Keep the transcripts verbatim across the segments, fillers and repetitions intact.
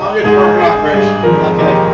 I'll get to working on Chris. Okay.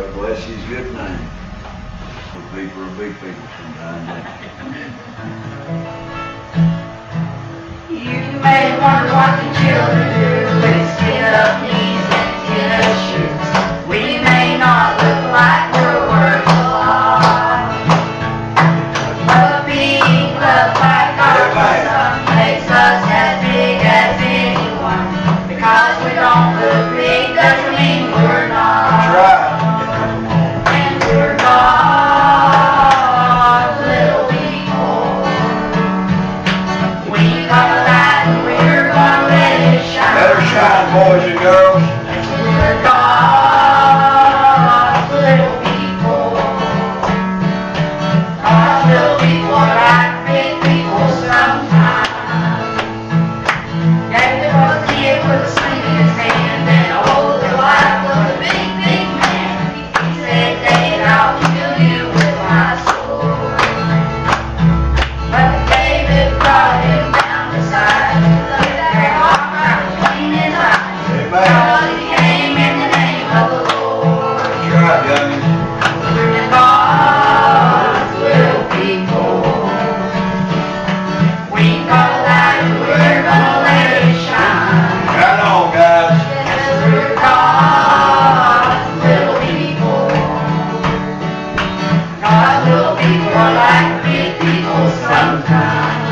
Lord bless his good name. The people are big people sometimes. You may wonder what the children do with skin up knees and skin up shoes. We may not look like we're worth a lot, but being loved by God makes us as big as anyone. Because we don't look big doesn't mean we're not. That's right. And we're God's little people. We come alive and we're gonna let it shine. Let her shine, boys and girls. We're God's little people. God's little people are like big people sometimes. David was a kid with a sling in his hand and a whole life was a big, big man. He said, David, I'll kill you with my sword. But David brought him down the side, looked at her walk right between his eyes. Because he came in the name of the Lord. That's right, youngin. We're God's little people. We got a light, we're gonna let it shine. Right on, guys. Yes, we're God's little people. God's little people are like big people sometimes.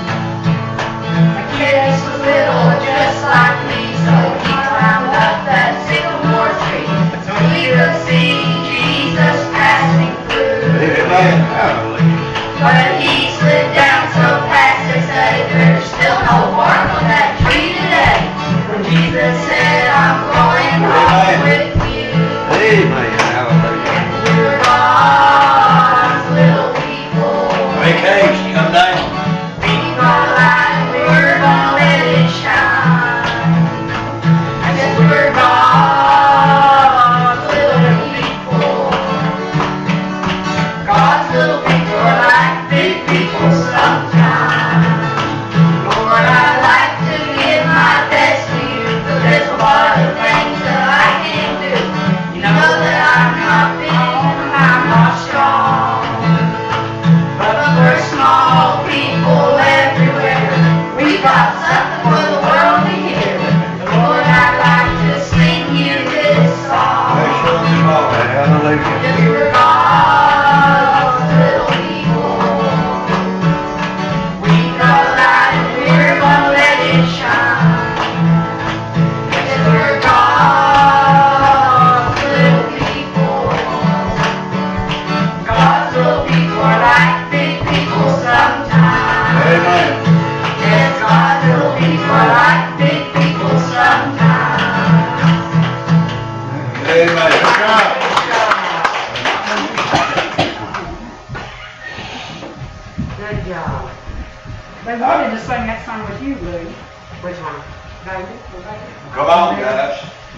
A kid was little just like me, so he climbed up that sycamore tree so he could see Jesus passing through. Amen. Hallelujah. But he slid down so fast they say there's still no bark on that tree today. When Jesus said, I'm going home with you. Amen. Hallelujah. We're God's little people. Make haste, come down. We got a light, we're gonna let it shine. I guess we're God's little people. God's little people are like big people sometimes. Lord, I like to give my best to you, but there's a lot of things that I can't do. You know that I'm not big and I'm not strong, but we're small people everywhere. We got something for the world to hear. Lord, I'd like to sing you this song. Make sure it's small. Hallelujah. Yes, we're God's little people. We got a light and we're gonna let it shine. Yes, we're God's little people. God's little people are like big people sometimes. Amen. Yes, God's little people are like big people sometimes. Amen. That's right. Good job. They wanted to sing that song with you, Lou. Which one? David. Come on, guys.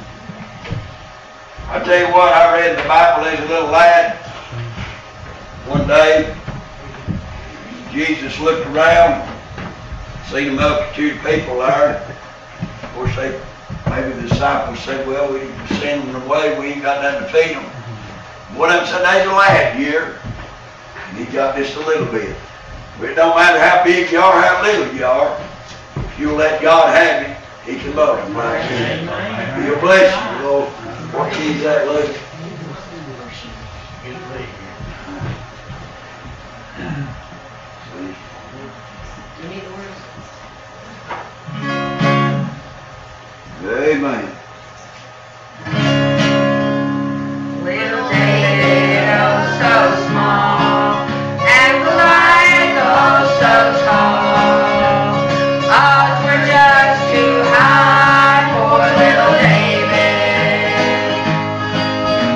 I tell you what, I read in the Bible, there's a little lad. One day, Jesus looked around, seen a multitude of people there. Of course, they, maybe the disciples said, well, we send them away, we ain't got nothing to feed them. One of them said, there's a lad here, and he got just a little bit. But it don't matter how big you are, how little you are. If you let God have it, he can multiply it. He'll bless you, Lord. What key is that, Luke? Amen. Little David, oh so small, and Goliath, oh so tall. Odds were just too high for little David.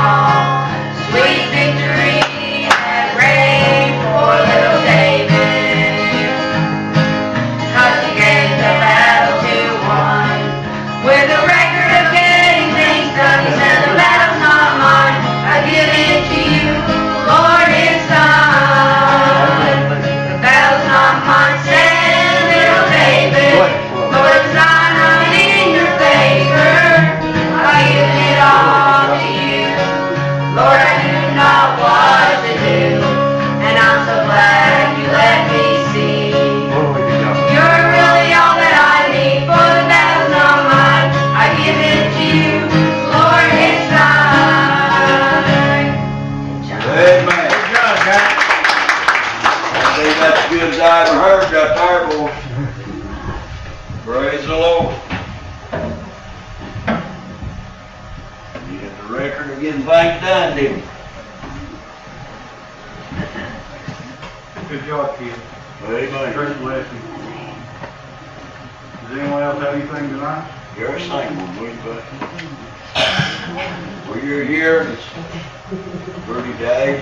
song. Sweet victory that reigned for little David. 'Cause he gave the battle to one. With a record of getting things done, he said the battle's not mine. I give it to you, Lord, it's done. The battle's not mine, said little David. Lord, it's not I'm in your favor. I give it all to you. Lord, I do not what to do, and I'm so glad you let me see. You're really all that I need, for the battle's not mine. I give it to you, Lord, it's thine. Amen. I think that's as good as I ever heard right there, boys. Praise the Lord. You had the record of getting things done, didn't you? Good job, kid. Amen. Great blessing. Does anyone else have anything tonight? You're a single one, but well, you're here, it's thirty days.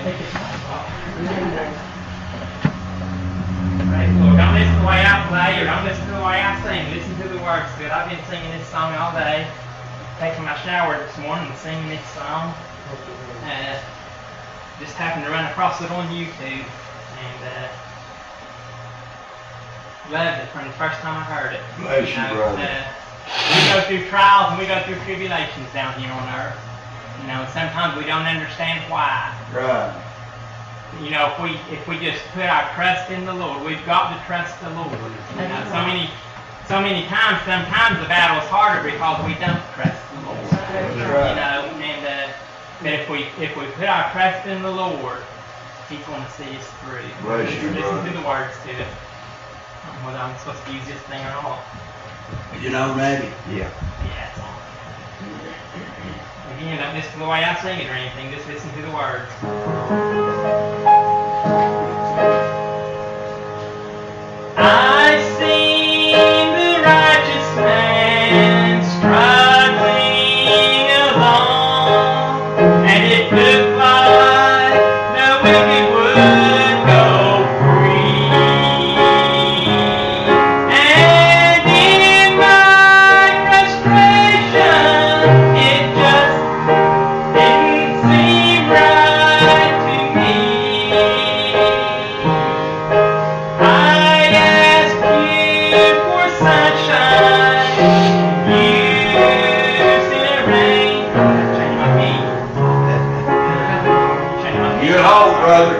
Praise the Lord. Don't listen to the way I play or don't listen to the way I sing. Listen to the words to it. I've been singing this song all day. Taking my shower this morning and singing this song. Uh, just happened to run across it on YouTube. And uh, loved it from the first time I heard it. Bless you, know, brother. Uh, we go through trials and we go through tribulations down here on earth. You know, and sometimes we don't understand why. Right. You know, if we if we just put our trust in the Lord, we've got to trust the Lord. You know, so many so many times, sometimes the battle is harder because we don't trust the Lord. That's You right. know, and uh, but if we if we put our trust in the Lord, He's going to see us through. Bless you, Listen brother. to the words to it. I don't know whether I'm supposed to use this thing or not. You know, Natty? Yeah, it's on. Again, don't listen to the way I sing it or anything. Just listen to the words. I seen the righteous man struggling along, and it looked like the wicked would go free. And in my frustration, it just didn't seem right to me. I asked you for sunshine, you sent rain. Change my key. Change my key. You at home, brother?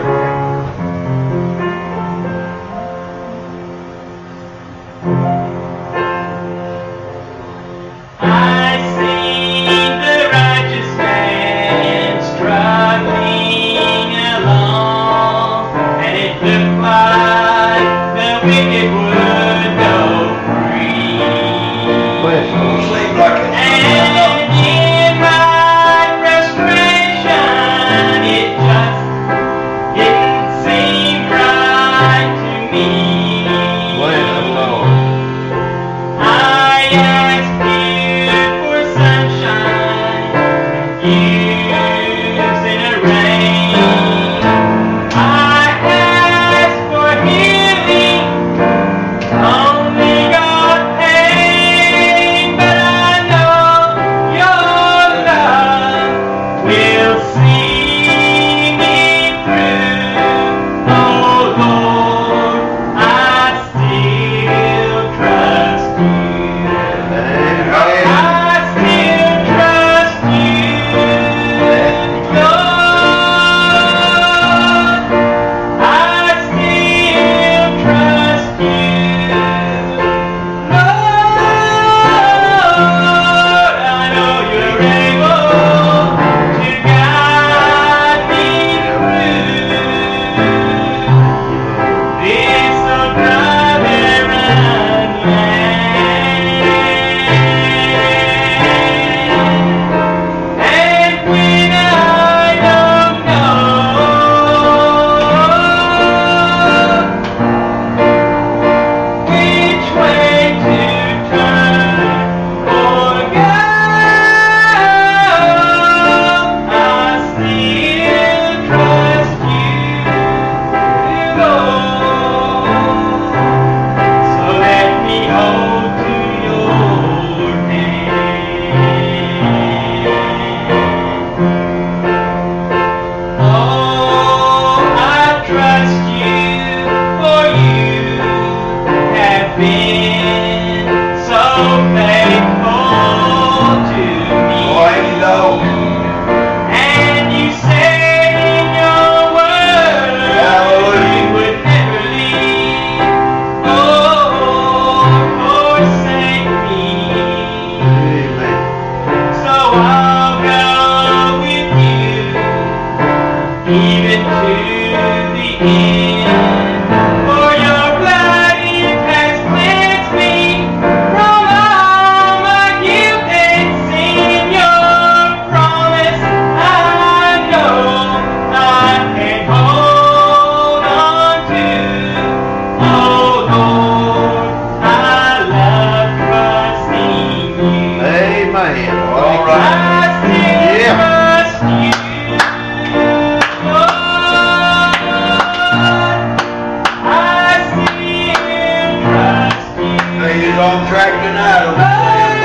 I seen the righteous man struggling along, and it looked like the wicked would go free. Don't seem like it's And in my frustration, it just didn't seem right to me. I asked you for sunshine, you sent rain. I asked for healing, only got pain. But I know your love will see me through. Oh Lord, I still trust you. I still trust you, Lord. I still trust you, Lord. I know you're able to guide even to the end. For your blood it has cleansed me from all my guilt and sin. Your promise I know I can hold on to. Oh Lord, I love trusting you. Amen. All right. I still Yeah. trust you, Lord. I still trust you. Hey, he's on track tonight, I'm saying.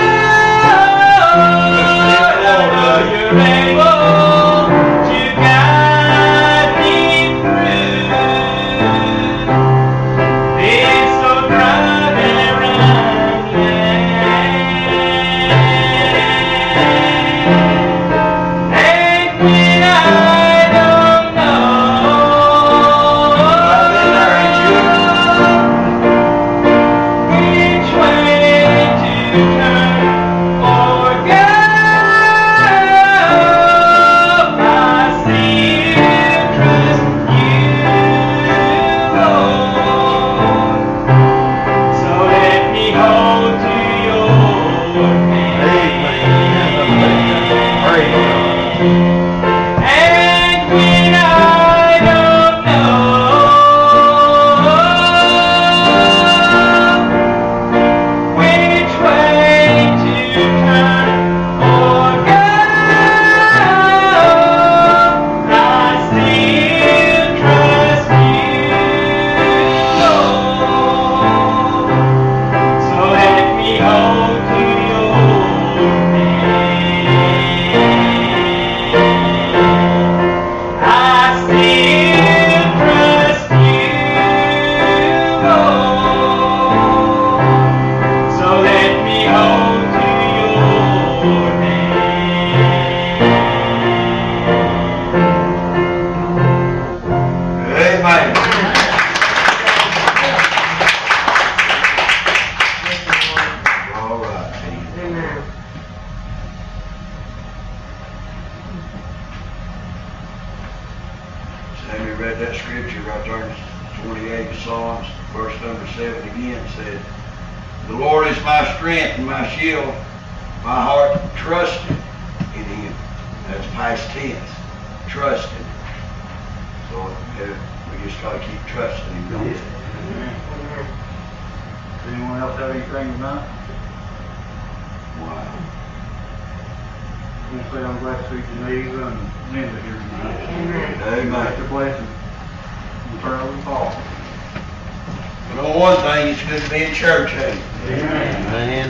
You're able to guide me through this so dry and barren land. And when I don't I've been there, ain't you? know which way to turn or go, I still trust you, Lord. So let me hold to your hand. Praise God. And when I don't know which way to turn or go, I still trust you, Lord. So let me hold to your hand. I still trust you, Lord. So let me hold to your hand. Amen. All right, Pete. Amen. Sammy read that scripture right there in twenty-eight Psalms, verse number seven again, said, "The Lord is my strength and my shield. My heart trusted in him." That's past tense. Trusted. So uh, we just gotta keep trusting him, don't we? Does anyone else have anything tonight? Wow. I'm gonna say I'm glad to see Geneva and Linda here tonight. Amen. That's a blessing. And turn over the ball. But on one thing, it's good to be in church, hey? Amen. Amen.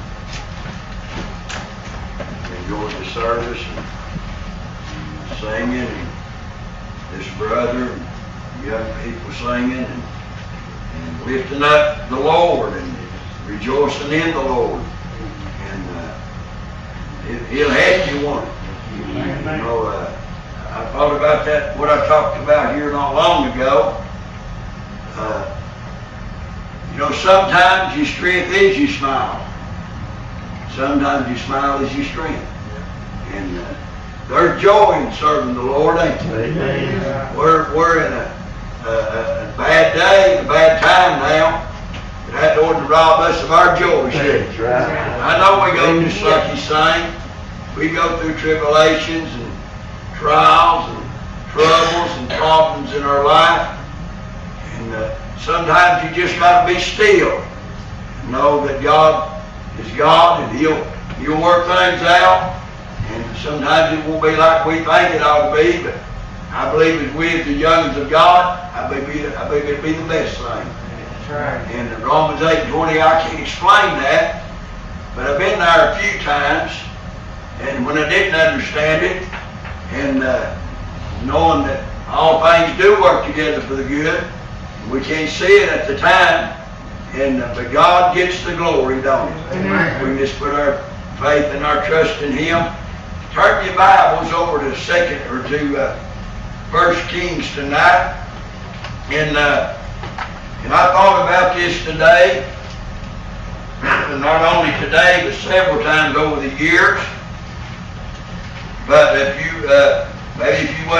Enjoyed the service and singing and this brother and young people singing and, and lifting up the Lord and rejoicing in the Lord. And uh, it, He'll help you one. You know, uh, I thought about that, what I talked about here not long ago. Uh, you know, sometimes your strength is your smile. Sometimes your smile is your strength. And uh, there's joy in serving the Lord, ain't there? Amen. We're, we're in a, a, a bad day, a bad time now. But that doesn't rob us of our joy, should it? That's right. I know we go through such a thing. We go through tribulations and trials and troubles and problems in our life. And uh, sometimes you just got to be still. Know that God is God and He'll, He'll work things out. And sometimes it won't be like we think it ought to be, but I believe as we as the youngins of God, I believe, I believe it'll be the best thing. That's right. And in Romans eight twenty, I can't explain that, but I've been there a few times, and when I didn't understand it, and uh, knowing that all things do work together for the good, we can't see it at the time, and uh, but God gets the glory, don't He? Amen. We can just put our faith and our trust in Him. Turn your Bibles over to second or to uh, First Kings tonight, and uh, and I thought about this today, and not only today but several times over the years. But if you uh, maybe if you wasn't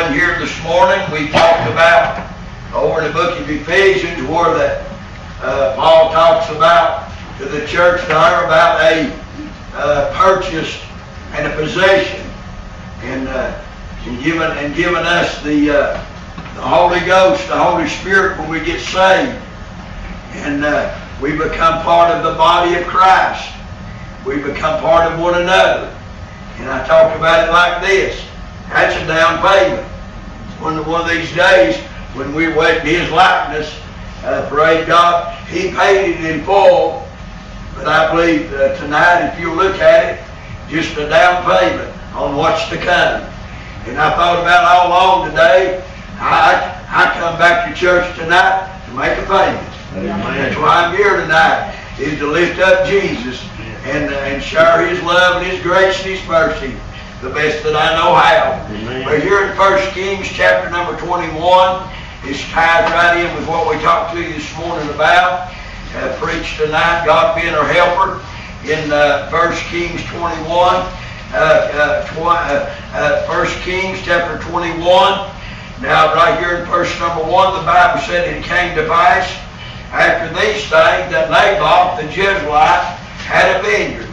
around here this morning. We talked about over in the book of Ephesians where that uh, Paul talks about to the church there about a uh, purchase and a possession, and, uh, and given and given us the uh, the Holy Ghost, the Holy Spirit when we get saved, and uh, we become part of the body of Christ. We become part of one another. And I talk about it like this. That's a down payment. One of, one of these days when we wait in His likeness, uh, praise God, He paid it in full. But I believe uh, tonight, if you look at it, just a down payment on what's to come. And I thought about it all along today. I, I come back to church tonight to make a payment. Amen. That's why I'm here tonight, is to lift up Jesus and, uh, and share His love and His grace and His mercy the best that I know how. Amen. But here in First Kings chapter number twenty-one, it's tied right in with what we talked to you this morning about. Uh, preached tonight, God being our helper, in uh, First Kings twenty-one. Uh, uh, tw- uh, uh, First Kings chapter twenty-one. Now, right here in verse number one, the Bible said it came to pass after these things that Naboth the Jezreelite had a vineyard,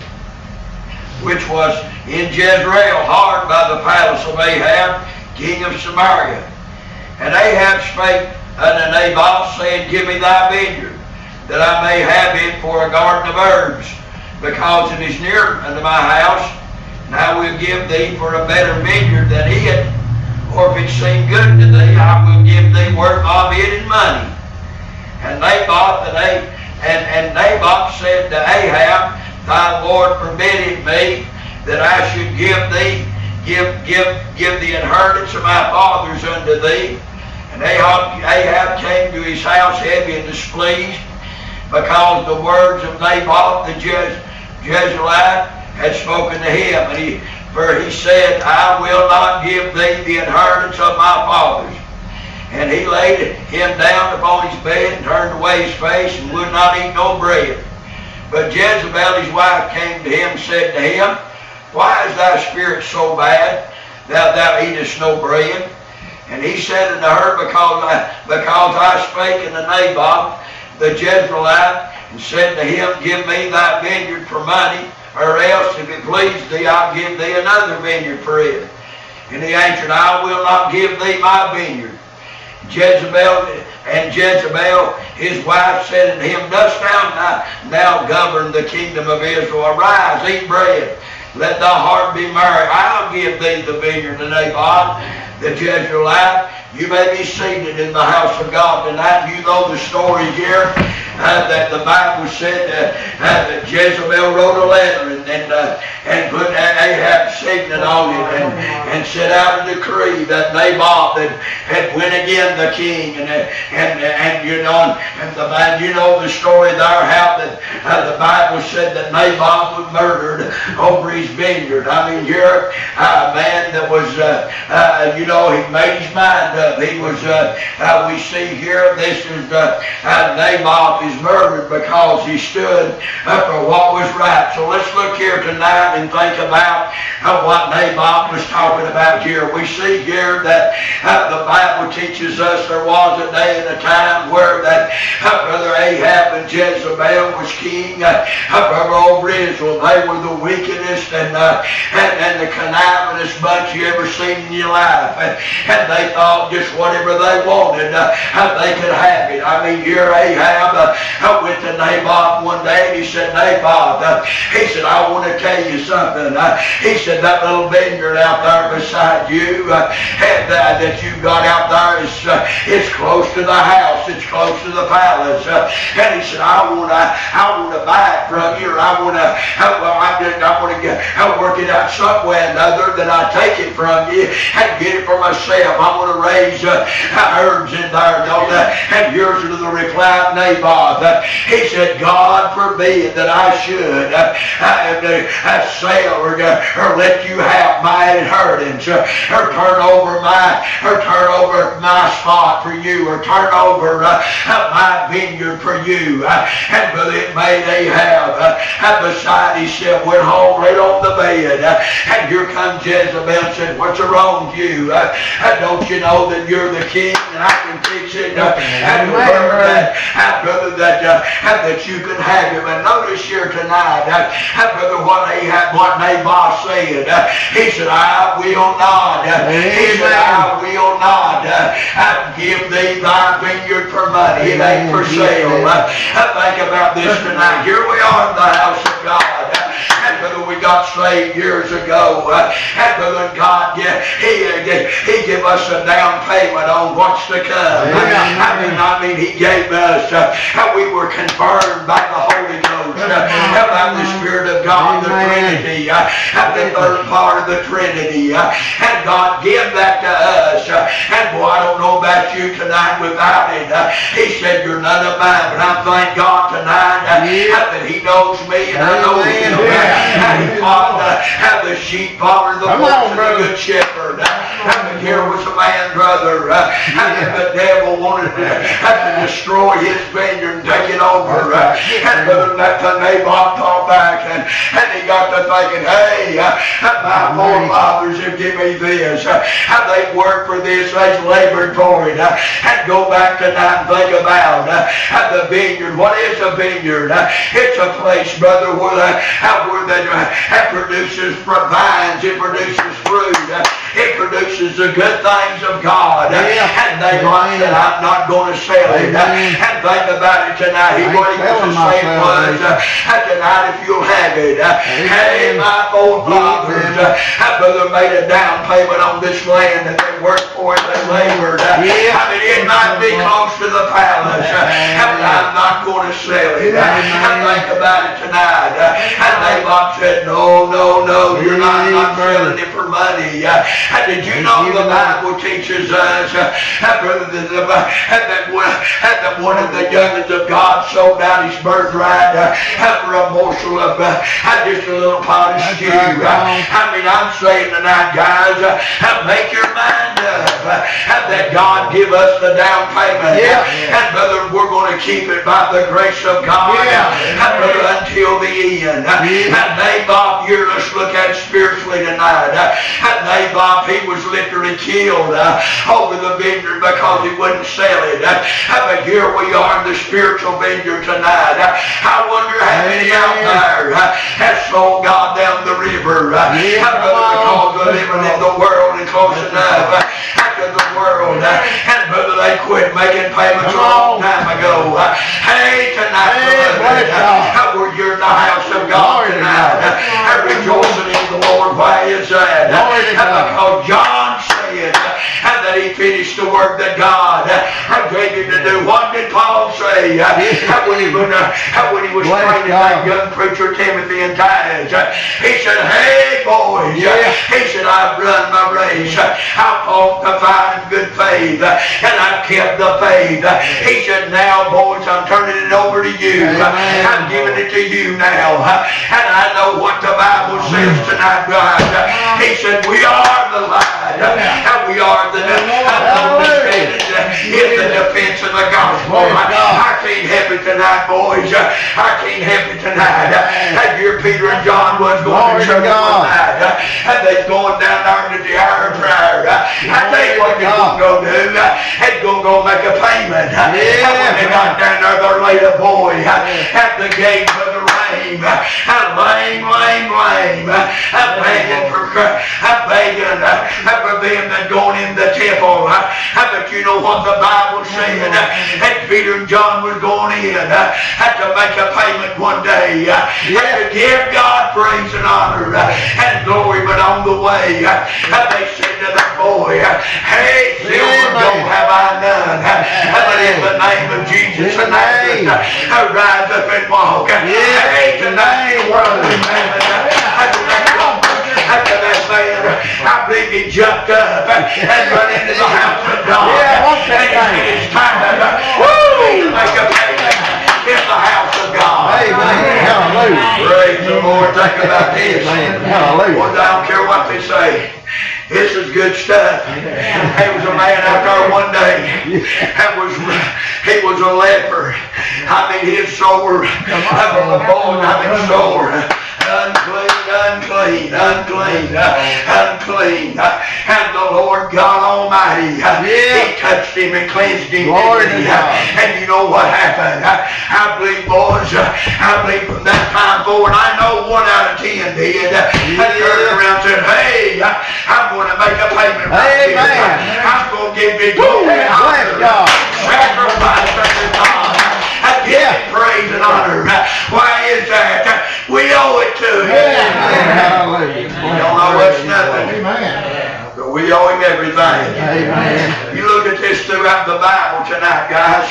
which was in Jezreel, hard by the palace of Ahab, king of Samaria. And Ahab spake unto Naboth, saying, Give me thy vineyard, that I may have it for a garden of herbs, because it is near unto my house, and I will give thee for a better vineyard than it. Or if it seem good to thee, I will give thee worth of it in money. And Naboth, and, A- and, and Naboth said to Ahab, Thy Lord permitted me that I should give thee, give, give, give the inheritance of my fathers unto thee. And Ahab, Ahab came to his house heavy and displeased, because the words of Naboth the Jez- Jezreelite had spoken to him. And he For he said, I will not give thee the inheritance of my fathers. And he laid him down upon his bed and turned away his face and would not eat no bread. But Jezebel his wife came to him and said to him, Why is thy spirit so bad that thou eatest no bread? And he said unto her, Because I, because I spake unto Naboth the Jezreelite, and said to him, Give me thy vineyard for money, or else, if it please thee, I'll give thee another vineyard for it. And he answered, I will not give thee my vineyard. Jezebel and Jezebel, his wife, said unto him, Dost thou now, now govern the kingdom of Israel? Arise, eat bread, let thy heart be merry. I'll give thee the vineyard to Naboth the Jezreelite. You may be seated in the house of God tonight. You know the story here. Uh, that the Bible said uh, uh, that Jezebel wrote a letter and and, uh, and put Ahab's signet on it and, and set out a decree that Naboth had, had went again the king, and and and you know and the man you know the story there how that uh, the Bible said that Naboth was murdered over his vineyard. I mean, here a man that was uh, uh, you know he made his mind up. He was uh, uh, we see here this is uh, uh, Naboth is murdered because he stood up for what was right. So let's look here tonight and think about uh, what Naboth was talking about here. We see here that uh, the Bible teaches us there was a day and a time where that uh, Brother Ahab and Jezebel was king uh, uh, over Israel. They were the wickedest and, uh, and, and the connivingest bunch you ever seen in your life. And, and they thought just whatever they wanted, uh, they could have it. I mean, here Ahab uh, I went to Naboth one day and he said, Naboth, uh, he said, I want to tell you something. Uh, he said, that little vineyard out there beside you uh, and, uh, that you've got out there is uh, it's close to the house. It's close to the palace. Uh, and he said, I want to I want to buy it from you, or I want to, well, I, I want to get, I work it out some way or another that I take it from you and get it for myself. I want to raise uh, herbs in there, don't I? And yours to the reply of Naboth. wrath. Uh, he said, God forbid that I should uh, uh, uh, sell or, uh, or let you have my inheritance, uh, or turn over my, or turn over my spot for you, or turn over uh, my vineyard for you. Uh, and brother, it may they have. Uh, and beside himself went home right on the bed. Uh, and here comes Jezebel and said, what's wrong with you? Uh, uh, don't you know that you're the king and I can fix it? Uh, and brother, that, uh, brother, that, uh, that you can have him. And notice here tonight, uh, uh, brother, what, Ahab, what Naboth said. Uh, he said, I will not. Uh, he said, I will not uh, uh, give thee thy vineyard for money. It ain't for sale. Uh, uh, think about this tonight. Here we are in the house of God. Uh, and brother, we got saved years ago. Uh, and brother, God, yeah, he, uh, he gave us a down payment on what's to come. Uh, I mean, I mean, he gave us, uh, we were confirmed by the Holy Ghost, uh, by the Spirit of God, the Trinity, uh, the third part of the Trinity. Uh, and God gave that to us. Uh, and boy, I don't know about you tonight without it. Uh, he said, you're none of mine, but I thank God tonight uh, that he knows me and I know him. And he fought uh, the sheep followed the voice of the good shepherd. Uh, and here was a man, brother, uh, and the devil wanted to, uh, to destroy his vineyard and take it over. Uh, and brother, that Naboth thought back and, and he got to thinking, hey, uh, my forefathers have given me this. Uh, they've worked for this, they've labored for it. Uh, and go back tonight and think about uh, the vineyard. What is a vineyard? Uh, it's a place, brother, where the, uh, where the uh, produces vines, it produces fruit, uh, it produces the good things of God. Uh, and they said, I'm not going to sell it. Uh, and think about it tonight. He, what he was to say was, uh, tonight if you'll have it, uh, hey, my forefathers, uh, brother, made a down payment on this land that they worked for and they labored. Uh, I mean, it might be close to the palace, uh, but I'm not going to sell it. Uh, I think about it tonight. Uh, and Naboth said, no, no, no, you're not, not selling it for money. Uh, did you know the Bible teaches us, uh, brother, that, the, that, one, that one of the youngest of God sold out his birthright uh, for a morsel of uh, just a little pot of stew. Uh, I mean, I'm saying tonight, guys, uh, make your mind up uh, that God give us the down payment. Yeah. Uh, and brother, we're going to keep it by the grace of God yeah. uh, brother, until the end. Uh, yeah. And Naboth, here, let's look at it spiritually tonight. Uh, and Naboth, he was literally killed uh, over the vineyard because he wouldn't sell it. Uh, but here we are in the spiritual vineyard tonight. Uh, I wonder how many out there uh, have sold God down the river. Uh, yeah. Brother, because they're living in the world and close enough uh, to the world. Uh, and brother, they quit making payments a long time ago. Uh, hey, tonight, hey, beloved, uh, we're here in the house of God tonight. Uh, rejoicing in the Lord. Why is that? Uh, because John said uh, that he finished the work that God uh, gave him to do. What did Paul say uh, when he was, uh, when he was training that young preacher Timothy and Titus? Uh, he said, hey, boys, uh, he said, I've run my race. Uh, I've fought the fight of good faith, uh, and I've kept the faith. Uh, he said, now, boys, I'm turning it over to you. Uh, I'm giving it to you now. Uh, and I know what the Bible says tonight, God. Uh, he said, we are the light, uh, and we are the understanding uh, in the defense of the gospel. I, I can't help it tonight, boys. Uh, I can't help it tonight. Uh, and here Peter and John was going to church one night, uh, and they're going down there to the hour of prayer. Uh, I tell you what they're going to go do. Uh, they're going to go make a payment. Uh, and when they got down there, there laid a boy uh, at the gate of the lame, uh, lame, lame, lame, uh, begging for, uh, begging uh, for them that going in the temple. Uh, but you know what the Bible said? Uh, and Peter and John was going in uh, had to make a payment one day. Uh, yeah. To give God praise and honor uh, and glory. But on the way, uh, they said to that boy, uh, hey, silver yeah, gold have I none. Uh, but in the name of Jesus of Nazareth, uh, rise up and walk. Uh, yeah. Hey, tonight, worthy man. After that man, I believe he jumped up and run into the house of God. Yeah, what's that and it's time to, woo, make a payment. think about this. Hallelujah. Boys, I don't care what they say. This is good stuff. There was a man out there one day that was, he was a leper. I mean, his sore, I mean, the boy, I mean, sore. Unclean, unclean, unclean, unclean. And the Lord God Almighty, He touched him and cleansed him. Glory to God. And you know what happened? I believe, boys, I believe from that time forward, I know one out of ten did. I turned around and said, hey, I'm going to make a payment right here. Amen. I'm going to give you glory and Bless honor. God. Sacrifice unto God. I give him praise and honor. Why is that? We owe it to him. Hallelujah. We don't owe us nothing. But we owe him everything. Amen. You look at this throughout the Bible tonight, guys.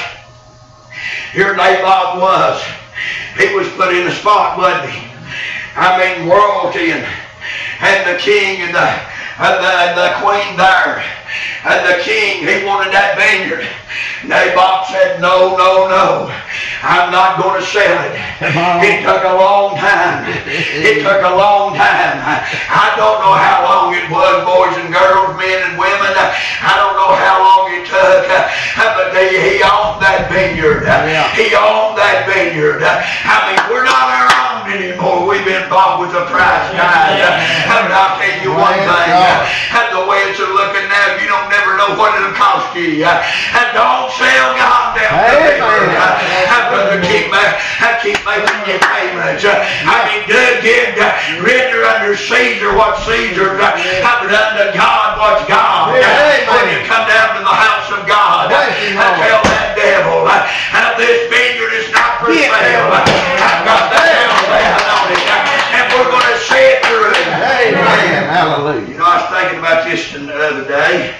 Here Naboth was. He was put in a spot, wasn't he? I mean, royalty and, and the king and the, and the, and the queen there. And the king, he wanted that vineyard. Naboth said, no, no, no. I'm not going to sell it. It took a long time. It took a long time. I don't know how long it was, boys and girls, men and women. I don't know how long it took. But they, he owned that vineyard. He owned that vineyard. I mean, we're not our own anymore. We've been bought with a price, guys. But I'll tell you one thing. And the way it's looking now, you don't never know what it'll cost you. And don't sell God down the river. Brother, keep, uh, keep making your payments. Uh, I mean, do give, uh, render under Caesar what Caesar, uh, but unto God what's God. Uh, when you come down to the house of God, uh, I tell that devil, uh, uh, this vineyard is not for sale. Uh, I've got the devil down on it, uh, and we're going to see it through. Amen. Hallelujah. You know, I was thinking about this the other day.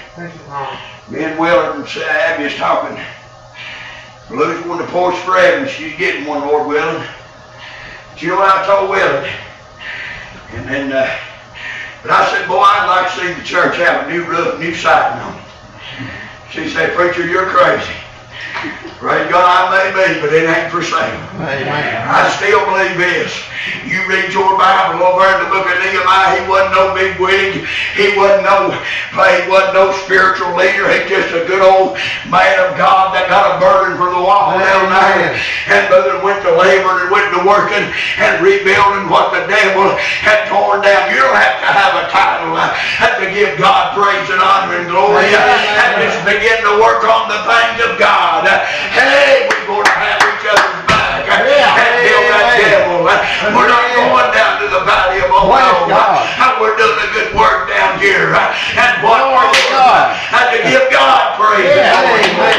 Me and Willard and Abby was talking. Lou's wanted to porch for Evan. She's getting one, Lord willing. But you know what I told Willard? And then, uh, but I said, boy, I'd like to see the church have a new roof, new siding on it. She said, preacher, you're crazy. Praise God, I may be, but it ain't for sale. Amen. I still believe this. You read your Bible over in the book of Nehemiah, he wasn't no big wig. He wasn't no, he wasn't no spiritual leader. He's just a good old man of God that got a burden for the wall down there. And brother went to labor and went to working and rebuilding what the devil had torn down. You don't have to have a title. Uh, have to give God praise and honor and glory. Uh, and just begin to work on the things of God. Uh, hey, we're going to have each other's back. Uh, and kill that devil. Uh, we're not going down to the valley of Ohio. Uh, we're doing a good work down here. Uh, and what for? Uh, and to give God praise and glory.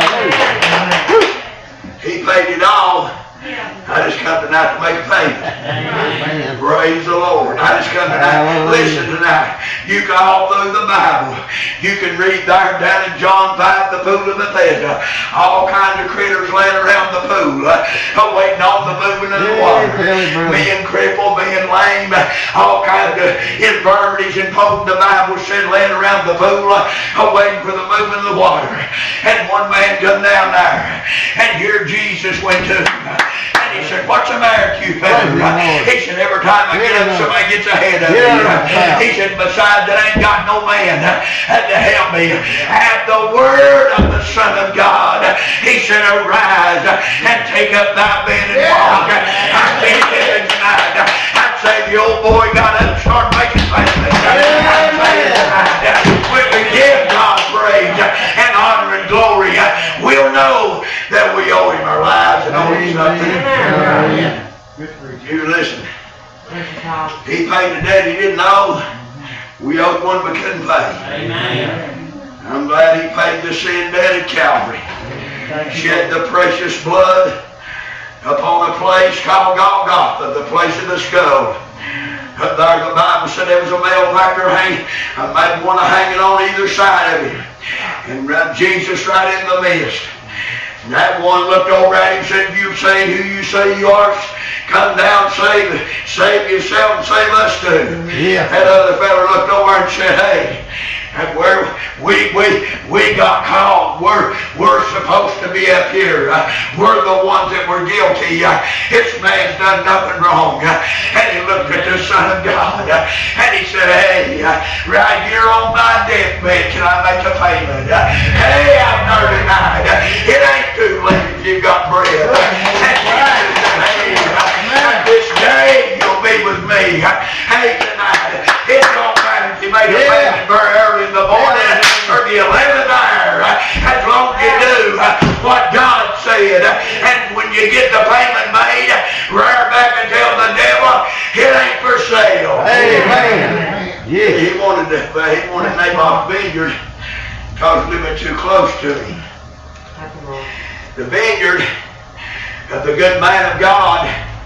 He paid it all. I just come tonight to make a payment. Amen. Praise the Lord. I just come tonight. Listen tonight. You can all through the Bible. You can read there down in John five, the pool of Bethesda. All kinds of critters laying around the pool, uh, waiting on the moving of the water. Being crippled, being lame, all kinds of infirmities and folk, the Bible said, laying around the pool, uh, waiting for the moving of the water. And one man come down there, and here Jesus went to him. And he said, what's the matter with you, fellas? He said, every time I get up, somebody gets ahead of me. He said, besides, I ain't got no man to help me. At the word of the Son of God, he said, arise and take up thy bed and walk. I can't get it tonight. I'd say the old boy got up and started making payments. I'd say it tonight. When we give God praise and honor and glory, we'll know that we owe him our lives and owe him something. You listen. He paid the debt he didn't owe. We owed one but couldn't pay. Amen. I'm glad he paid the sin debt at Calvary. Shed the precious blood upon a place called Golgotha, the place of the skull. Up there the Bible said there was a malefactor hanging, maybe one hanging on either side of him. And Jesus right in the midst. And that one looked over at him and said, you say who you say you are, come down, save, save yourself and save us too. Yeah. That other fellow looked over and said, hey, and where we We, we, we got called. We're, we're supposed to be up here. Uh, we're the ones that were guilty. Uh, this man's done nothing wrong. Uh, and he looked at the Son of God. Uh, and he said, hey, uh, right here on my deathbed, can I make a payment? Uh, hey, I'm there tonight. Uh, it ain't too late if you've got bread. Uh, and Jesus said, hey, uh, this day you'll be with me. Uh, hey, tonight, it don't matter if you made a payment very early in the morning or the eleventh hour, as long as you do what God said. And when you get the payment made, rear back and tell the devil, it ain't for sale. Amen. Yeah. He wanted to, he wanted Naboth's vineyard because it was a little bit too close to him. The vineyard of the good man of God,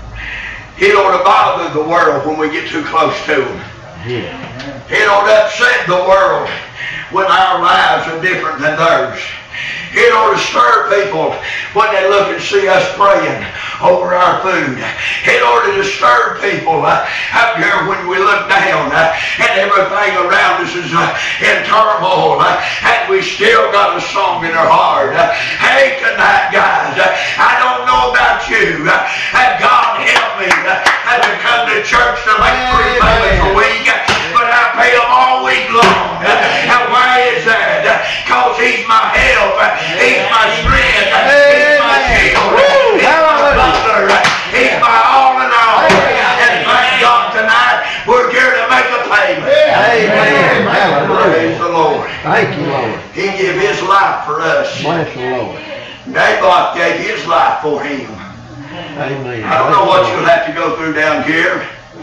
he don't bother the world when we get too close to him. Yeah. He don't upset the world when our lives are different than theirs. He don't disturb people when they look and see us praying over our food. He don't disturb people uh, up here when we look down uh, and everything around us is uh, in turmoil uh, and we still got a song in our heart. Uh, hey, tonight, guys, uh, I don't know about you. Uh, uh, God help me uh, to come to church to make three payments a week, uh, but I pay them all week long. Uh, and why is that? Because uh, He's my help. Uh, He's my strength. Uh, he's my shield. Uh, he's my butler. Uh, he's my all in all. Uh, and thank God tonight we're here to make a payment. Amen. Praise the Lord. Thank you, Lord. He gave His life for us. Bless the Lord. Naboth gave his life for him. Amen. I don't know what you'll have to go through down here.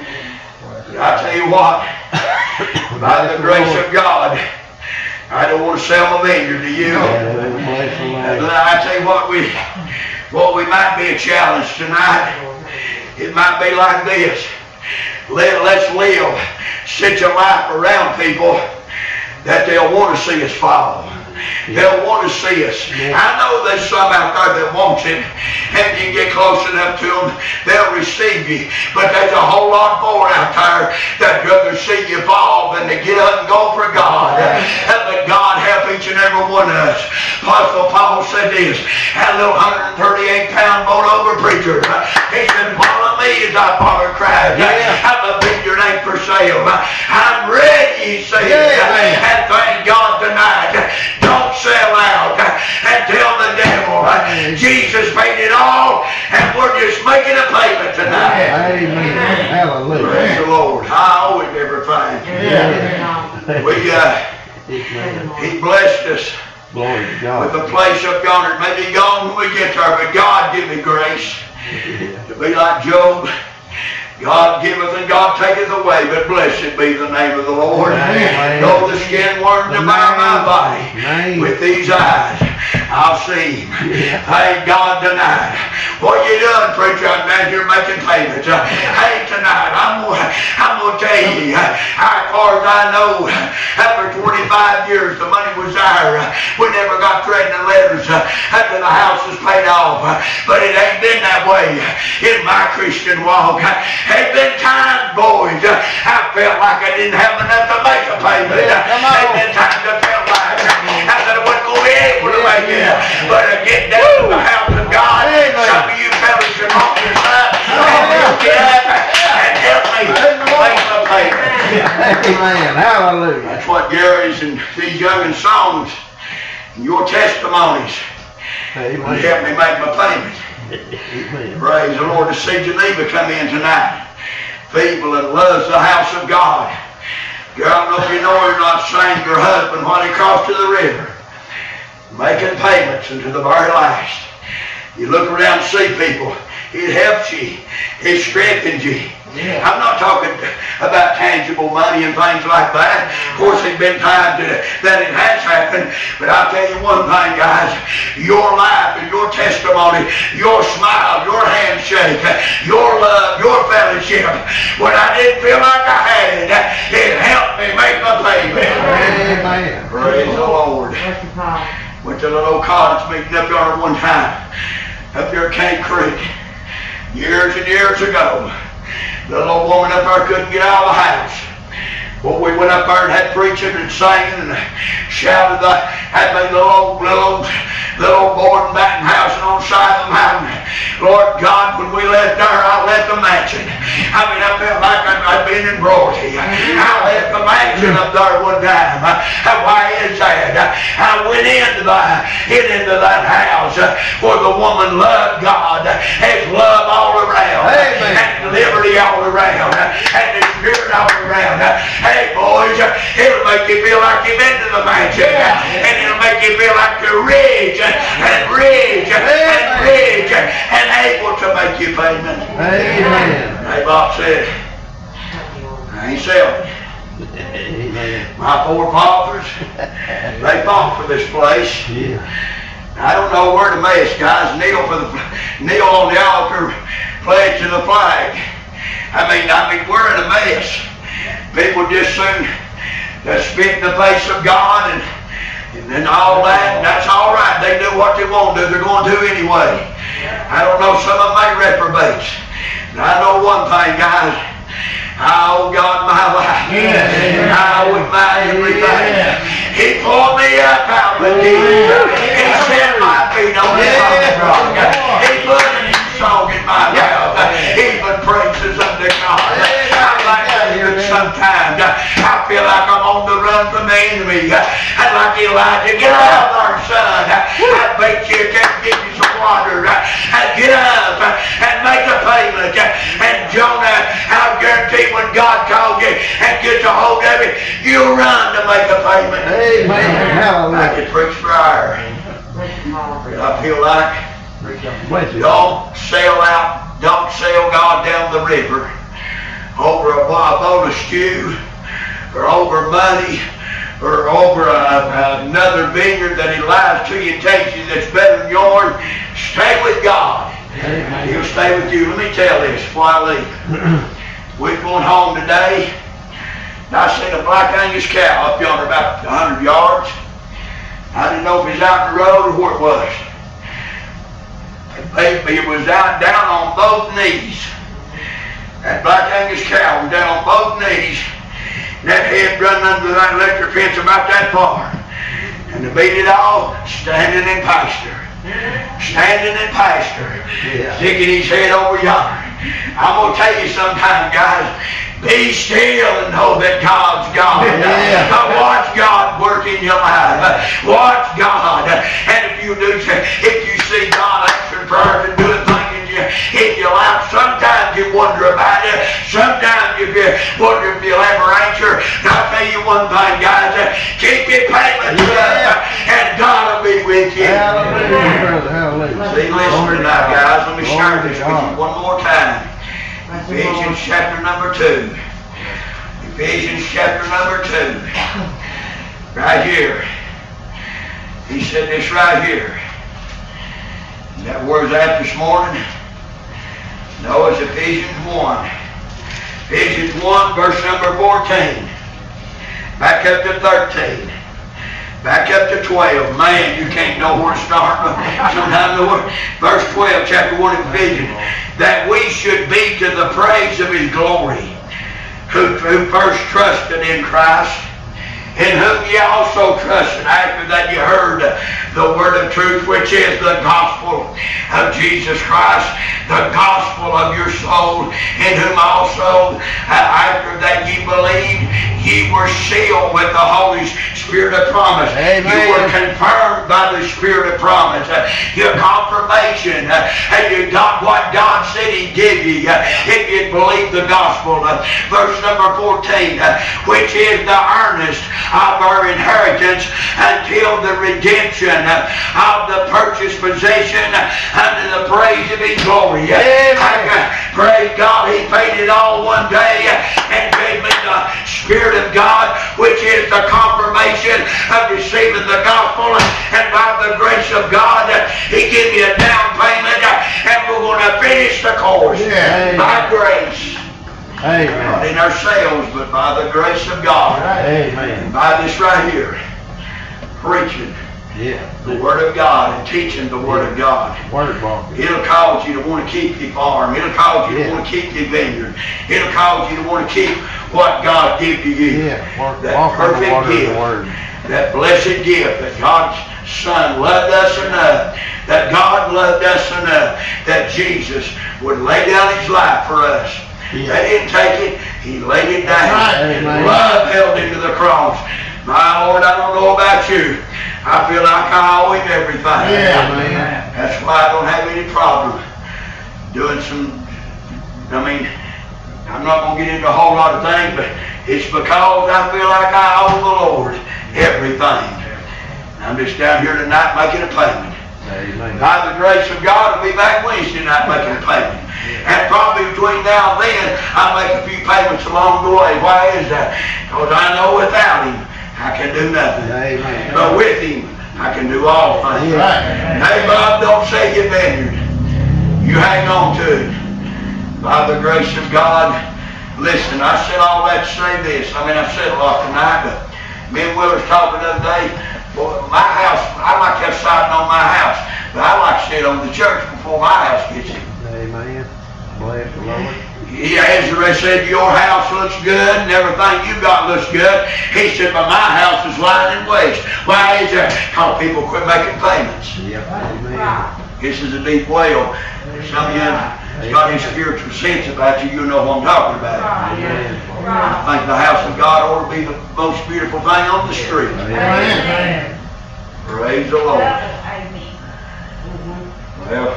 But I tell you what, by the grace of God, I don't want to sell my vineyard to you. Bless the And Lord. I tell you what, we what we might be a challenge tonight. It might be like this. Let, let's live such a life around people that they'll want to see us fall. They'll want to see us. I know there's some out there that wants it, and you get close enough to them, they'll receive you. But there's a whole lot more out there that'd rather see you fall than to get up and go for God. And let God help each and every one of us. Apostle Paul said this, that little one hundred thirty-eight pound boat over preacher. He said, follow me as I follow Christ. I'm a vineyard ain't for sale. I'm ready, he said. And thank God tonight. Don't sell out and tell the devil Jesus paid it all and we're just making a payment tonight. Amen. Hallelujah. Praise the Lord. I owe Him everything. Yeah. We, uh, Amen. He blessed us Glory to with God. a place up yonder. It may be gone when we get there, but God give me grace to be like Job. God giveth and God taketh away, but blessed be the name of the Lord. Amen. Though the skin worm devour my body, Amen. with these eyes I'll see Him. Thank God tonight. What you doing, preacher? I'm down here making payments. Uh, hey, tonight, I'm going I'm to tell you, uh, as far as I know, after twenty-five years, the money was there. Uh, we never got threatening letters uh, after the house was paid off. Uh, but it ain't been that way in my Christian walk. Uh, ain't been times, boys, uh, I felt like I didn't have enough to make a payment. Yeah, come on. Ain't been times I felt like uh, I said I wasn't going to be able to make it. But I get down to the house of God. Amen. Some of you fellas should walk inside and get up and help me make my payment. Amen. Hallelujah. That's what Gary's and these young songs and your testimonies will Amen. help me make my payment. Amen. Praise the Lord. To see Geneva come in tonight, feeble and loves the house of God. Girl, I don't know if you know her or not, sang her husband when he crossed to the river, making payments unto the very last. You look around and see people, it helps you, it strengthens you. Yeah. I'm not talking about tangible money and things like that. Of course, there's been times that, that it has happened, but I'll tell you one thing, guys, your life and your testimony, your smile, your handshake, your love, your fellowship, when I didn't feel like I had it, it helped me make my payment. Amen. Praise the Lord. Went to a little cottage meeting up yonder one time, up here at Cane Creek, years and years ago. The little woman up there couldn't get out of the house. Well, we went up there and had preaching and singing and shouting of the, had my little, little, little board and batten house on the side of the mountain. Lord God, when we left there, I left the mansion. I mean, I felt like I'd, I'd been in royalty. I left the mansion up there one time. Why is that? I went into the, hid into that house where the woman loved God, has love all around, Amen. and liberty all around, and the Spirit all around. Hey, boys, it'll make you feel like you've been to the mansion, and it'll make you feel like you're rich, and rich, and rich, and able to make you payment. Amen. Hey, Bob said, I ain't selling. Amen. My forefathers, they fought for this place. Yeah. I don't know where to mess, guys. Kneel for the kneel on the altar, pledge to the flag. I mean, I mean, we're in a mess. People just soon uh, spit in the face of God and and then all that, and that's all right. They do what they want to do. They're going to anyway. I don't know, some of them ain't reprobates. And I know one thing, guys. I owe God my life. Yeah. I owe Him my everything. Yeah. He pulled me up out of the deep. He set my feet on the solid rock. He put a new song in my mouth. Even praises unto God. I like to hear it sometimes. I feel like I'm on the run from the enemy. I'd like Elijah, get out there, son. I bet you can't get you some water. Get up and make a payment. And Jonah, I guarantee when God calls you and gets a hold of it, you'll run to make a payment. Amen. I Hallelujah. can preach fire. I feel like Bless you. don't sail out, don't sail God down the river over a bowl of stew or over money or over a, another vineyard that He lies to you and takes you that's better than yours. Stay with God. Amen. He'll stay with you. Let me tell this before I leave. We're going home today. And I seen a black Angus cow up yonder about a hundred yards. I didn't know if it was out in the road or where it was. Baby, it was out down on both knees. That black Angus cow was down on both knees. And that head running under that electric fence about that far. And to beat it all, standing in pasture. Standing in pasture. Yeah. Sticking his head over yonder. I'm going to tell you sometime, guys, be still and know that God's God. Yeah. Uh, watch God work in your life. Uh, watch God. And if you do, if you see God answering prayers and doing things in your, in your life, sometimes you wonder about it. Sometimes you wonder if you'll ever answer. And I'll tell you one thing, guys. Uh, keep your payments up, and God will be with you. Hallelujah, brother. Hallelujah. See, listen tonight, guys. Let me share Glory this to with God. you one more time. Ephesians chapter number two. Ephesians chapter number two. Right here. He said this right here. And that word's out this morning. No, it's Ephesians one. Ephesians one, verse number fourteen. Back up to thirteen. Back up to twelve. Man, you can't know where to start. Sometimes the word. Verse twelve, chapter one of Ephesians. That we should be to the praise of His glory, who, who first trusted in Christ, in whom ye also trusted after that you heard the word of truth, which is the gospel of Jesus Christ, the gospel of your soul, in whom also uh, after that ye believed, ye were sealed with the Holy Spirit of promise. Amen. You were confirmed by the Spirit of promise. Uh, your confirmation, uh, and you got what God said He'd give you uh, if you believe the gospel. Uh, verse number fourteen, uh, which is the earnest of our inheritance until the redemption uh, of the purchased possession uh, unto the praise of His glory. Uh, Amen. uh, praise God, He paid it all one day uh, and gave me the Spirit of God, which is the confirmation of receiving the gospel, and by the grace of God, uh, He gave me a down payment, uh, and we're going to finish the course Yeah. by grace. Not Amen. in ourselves, but by the grace of God. Amen. By this right here, preaching Yeah. the Word of God and teaching the Word of God. Word walk. It'll cause you to want to keep your farm. It'll cause you Yeah. to want to keep your vineyard. It'll cause you to want to keep what God gave to you. Yeah. Walk, That walk on the perfect water of gift. the word. that blessed gift that God's Son loved us enough, that God loved us enough, that Jesus would lay down his life for us. Yeah. They didn't take it, he laid it down. Right. Amen. Love held him to the cross. My Lord, I don't know about you. I feel like I owe him everything. Yeah, man. That's why I don't have any problem doing some, I mean, I'm not going to get into a whole lot of things, but it's because I feel like I owe the Lord everything. I'm just down here tonight making a payment. Amen. By the grace of God, I'll be back Wednesday night making a payment. And probably between now and then, I'll make a few payments along the way. Why is that? Because I know without him, I can do nothing. Amen. But with him, I can do all things. Yeah. Hey, Bob, don't say you're vineyard. You hang on to it. By the grace of God, listen, I said all that to say this. I mean, I said a lot tonight, but me and Will was talking the other day. Boy, my house, I like to have siding on my house, but I like to sit on the church before my house gets it. Amen. Bless the Lord. Yeah, Ezra said, your house looks good and everything you got looks good. He said, but my house is lying in waste. Why is that? Because people quit making payments. Yep. Amen. This is a deep well. Some of you have got any spiritual sense about you, you know what I'm talking about. Amen. I think the house of God ought to be the most beautiful thing on the street. Amen. Praise the Lord. Well,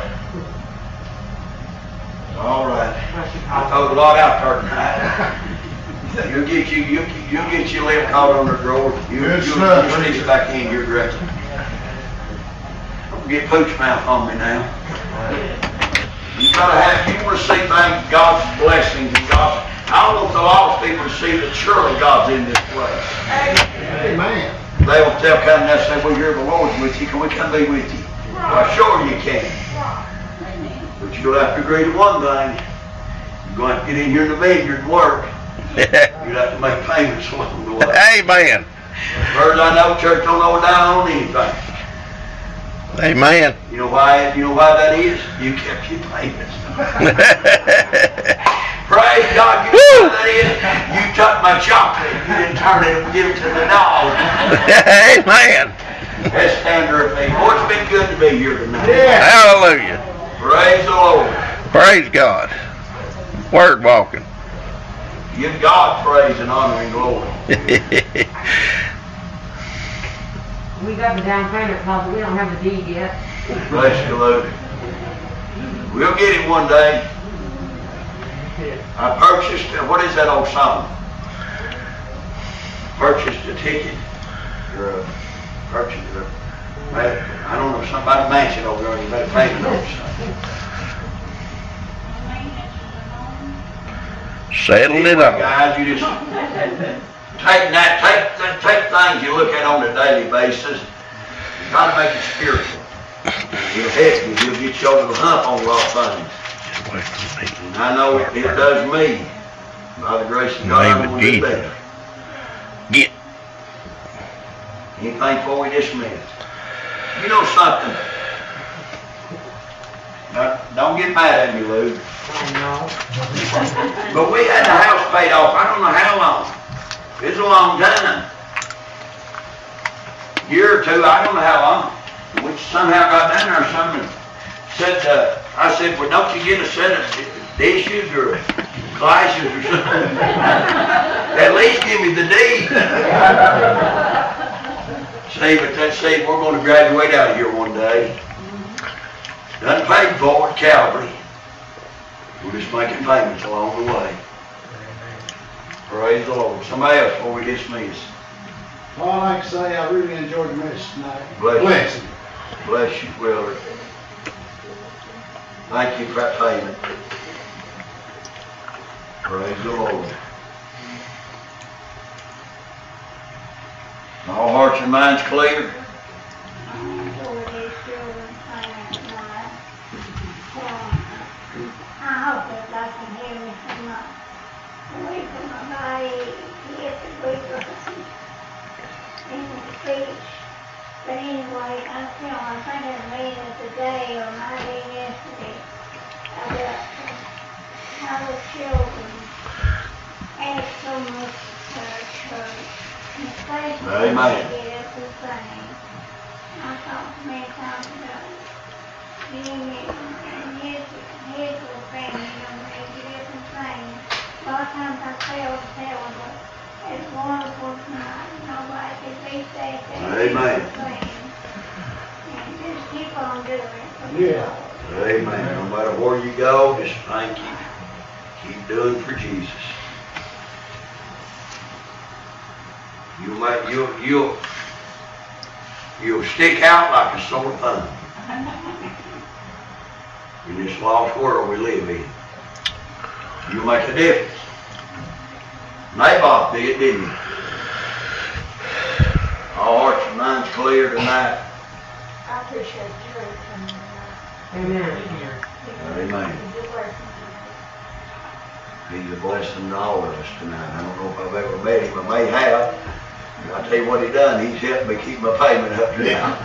all right. I throw a lot out there tonight. You'll get you, you, you'll get your lip caught on the drawer. You, Good you'll, stuff. you'll sneak it back in here, Greg. Don't get pooch mouth on me now. You gotta have, you want to see things, God's blessings and God's, I don't want the lost people to see that surely God's in this place. Amen. They will tell come and say, well, you're the Lord's with you, can we come be with you? Well, sure you can. But you'll have to agree to one thing. You're going to have to get in here in the vineyard and work. You'll have to make payments along the way. Amen. As far as I know, church don't owe a dime on anything. Amen. You know why? You know why that is? You kept your payments. Praise God. You know why that is? You took my chocolate. You didn't turn it and give it to the dog. Amen. Let's stand there with me. Boy, it's been good to be here tonight. Hallelujah. Praise the Lord. Praise God. Word walking. Give God praise and honor and glory. We got the down payment, but we don't have the deed yet. Bless you, Lord. We'll get it one day. I purchased, uh, what is that old song? Purchased a ticket. Or uh, purchased a, I don't know, somebody mansion over there, you better pay me those. Settled it Anyway, up. guys, you just take that, take, take things you look at on a daily basis, you gotta make it spiritual. It'll help you, it'll get you over the hump on a lot of things. And I know it, it does me. By the grace of God, I'm Name of gonna do Jesus. better. Get. Anything before we dismiss? You know something? Now, don't get mad at me, Lou. But we had the house paid off, I don't know how long. It's a long time. Year or two, I don't know how long. We somehow got down there or something. Said, uh, I said, well, don't you get a set of dishes or glasses or something? At least give me the deed. See, but that said, we're going to graduate out of here one day. Done paid for at Calvary. We're just making payments along the way. Praise the Lord. Somebody else before we dismiss. Well, I'd like to say I really enjoyed the message tonight. Bless you. Bless you. Bless you, Willard. Thank you for that payment. Praise the Lord. All hearts and minds clear? I hope that God can hear me from my, away from my body. He has to wait for us in the speech. But anyway, I feel, I think I made it today or maybe yesterday about how the children ask so much to our church. Amen. I thought many times about being it and his, his little family, you know, they get up and sing. A lot of times I fail to tell them, but it's wonderful tonight, nobody can beat that, they Amen. sing. And just keep on doing it. for the Yeah. Lord. Amen. No matter where you go, just thank you. Keep doing for Jesus. You might, you'll, you'll, you'll stick out like a sore thumb in this lost world we live in. You'll make a difference. Naboth did, didn't he? All hearts and minds clear tonight. I appreciate Jerry coming tonight. Amen. Amen. He's a blessing to me. He's a blessing to all of us tonight. I don't know if I've ever met him, I may have. And I'll tell you what he done, he's helped me keep my payment up now.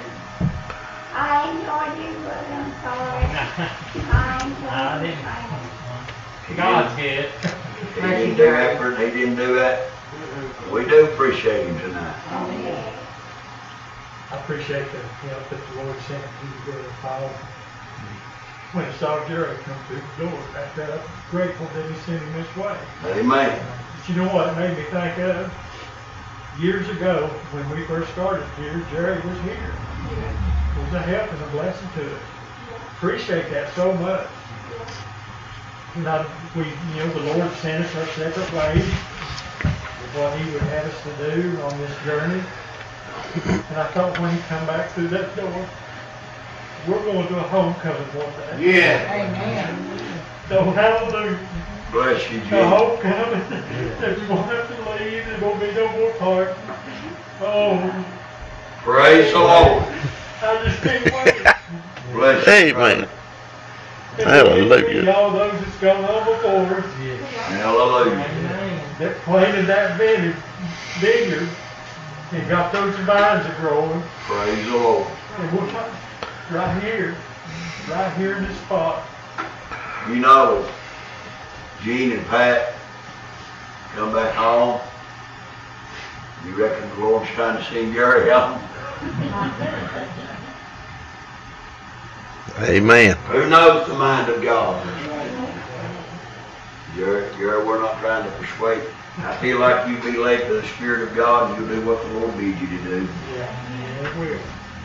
I enjoyed you, but I'm sorry. I enjoyed I you. didn't. God's good. He didn't do effort, he didn't do that. We do appreciate him tonight. Oh, yeah. I appreciate the help that the Lord sent you to follow. When I saw Jerry come through the door, back that I'm grateful that he sent him this way. Amen. But you know what it made me think of? Years ago, when we first started here, Jerry was here. It was a help and a blessing to us. Appreciate that so much. You know, we, you know, the Lord sent us our separate ways of what he would have us to do on this journey. And I thought when he come back through that door, we're going to a homecoming one day. Yeah. Amen. So hallelujah. Bless you, The Jesus. homecoming, that we won't have to leave, there won't be no more party. Oh, Praise the Lord. I just can't wait. Bless you. Amen. And Hallelujah. we all those that's gone on before us, Hallelujah. Amen. that planted that vineyard, vineyard, and got those vines a growing. Praise the Lord. And we're not- right here, right here in this spot. You know, Gene and Pat come back home. You reckon the Lord's trying to send Jerry out? Amen. Who knows the mind of God? Jerry, Jerry, we're not trying to persuade. I feel like you be led to the Spirit of God and you'll do what the Lord bids you to do. Yeah, it will.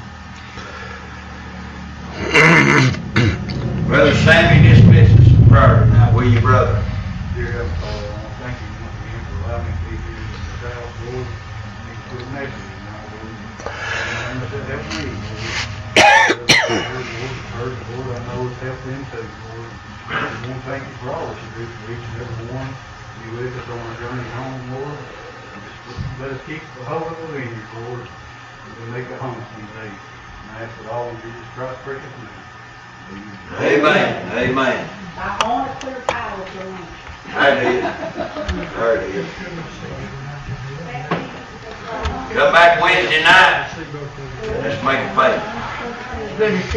Brother Sammy, dismiss us in prayer tonight, will you, brother? Dear Heavenly Father, I want to thank you once again for allowing me to be here in this house, Lord. Thank you for the message tonight, Lord. And that helped me, Lord. Lord, Lord, I know it's helped them too, Lord. I just want to thank you for all that you do for each and every one. You with us on our journey home, Lord. And just let us keep the hold of the vineyard, Lord, and make a home someday. And I ask it all in Jesus Christ's precious name. Amen, amen. I own a clear title for me. I did. There it is. Come back Wednesday night. Let's make a faith. Good to see